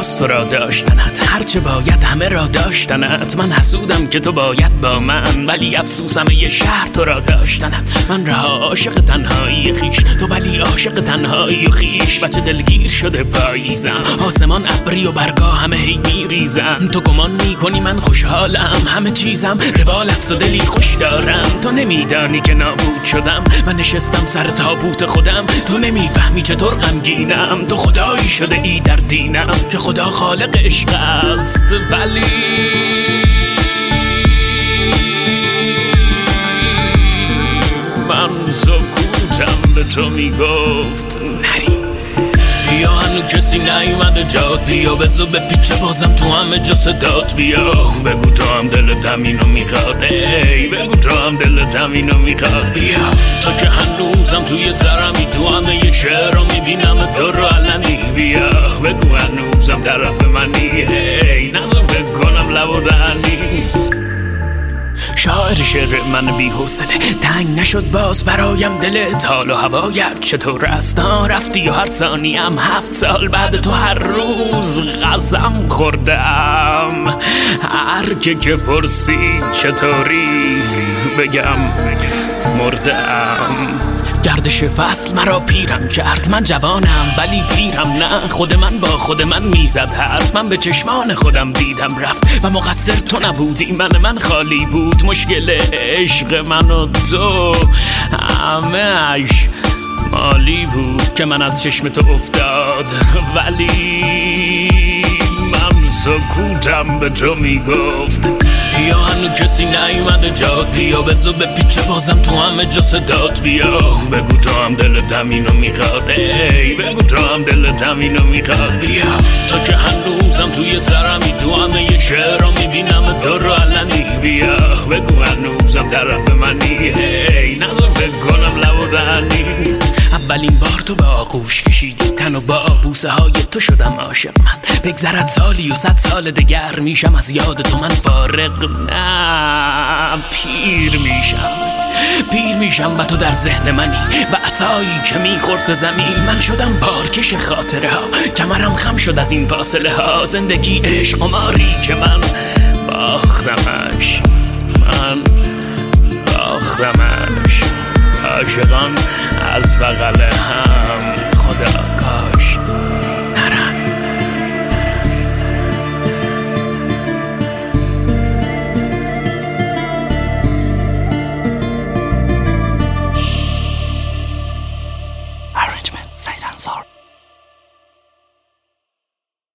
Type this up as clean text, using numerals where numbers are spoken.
پیداست تو را داشتنت، هرچه باید همه را داشتنت. من حسودم که تو باید با من، ولی افسوسم یه شهر تو را داشتنت. من رها عاشق تنهایی خیش، تو ولی عاشق تنهایی و خیش. بچه دلگیر شده پاییزم، آسمان ابری و برگا همه هی میریزن. تو گمان میکنی من خوشحالم، همه چیزم روال است و دلی خوش دارم. تو نمیدانی که نابود شدم، من نشستم سر تابوت خودم. تو نمیفهمی چطور غمگینم، تو خدایی شده ای در دینم که خدا خالق عشق است. ولی من سکوتم به تو میگفت نری، بیا هنو کسی نیومده جات، بیا بزو به پیچه بازم تو همه جا صدات. بیا بگو تو هم دلت همینو میخواد، ای بگو تو هم دلت همینو میخواد. بیا تا که هنوزم توی سرمی، تو همه یه شعر رو میبینم تو رو علنی. بیا بگو هنوزم طرف منی، ای نظر فکر کنم لب و دهنی. شاعر شعر من بی حوصله، تنگ نشد باز برایم دلت. حال و هوایت چطور است؟ رفتی و هر ثانیم 7 سال بعد تو هر روز قسم خوردم. هر که پرسید چطوری بگم مردم. گردش فصل مرا پیرم کرد، من جوانم ولی پیرم نه. خود من با خود من میزد حرف، من به چشمان خودم دیدم رفت. و مقصر تو نبودی، من خالی بود. مشکل عشق من و تو همه‌اش مالی بود که من از چشم تو افتاد. ولی من سکوتم به تو میگفت بیا هنو کسی نیومده جات، بیا بزو به پیچه بازم تو همه جا صدات. بیا بگو تو هم دلت همینو میخواد، ای بگو تو هم دلت همینو میخواد. بیا تا که هنوزم توی سرمی، تو همه یه شعر رو میبینم تو رو علنی. بیا بگو هنوزم طرف منی، ای نظر فکر کنم لب و دهنی. اولین بار تو به آغوش کشیدی تن و با بوسه های تو شدم عاشق. من بگذرد سالی و 100 سال دگر میشم از یاد تو من فارغ. نه پیر میشم و تو در ذهن منی و عصایی که میخورد به زمین. من شدم بارکش خاطره ها، کمرم خم شد از این فاصله ها. زندگی عشق قماری که من باختمش، عاشقان از بغل هم